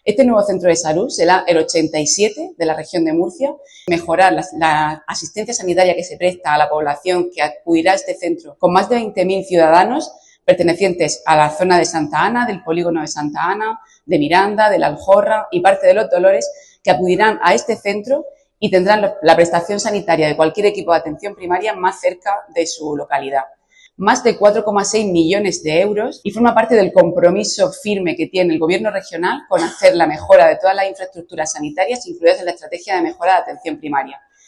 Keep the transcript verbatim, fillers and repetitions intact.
Este nuevo centro de salud será el ochenta y siete de la región de Murcia. Mejorar la, la asistencia sanitaria que se presta a la población que acudirá a este centro, con más de veinte mil ciudadanos pertenecientes a la zona de Santa Ana, del polígono de Santa Ana, de Miranda, de la Aljorra y parte de Los Dolores, que acudirán a este centro y tendrán la prestación sanitaria de cualquier equipo de atención primaria más cerca de su localidad. Más de cuatro coma seis millones de euros y forma parte del compromiso firme que tiene el Gobierno regional con hacer la mejora de todas las infraestructuras sanitarias incluidas en la estrategia de mejora de atención primaria.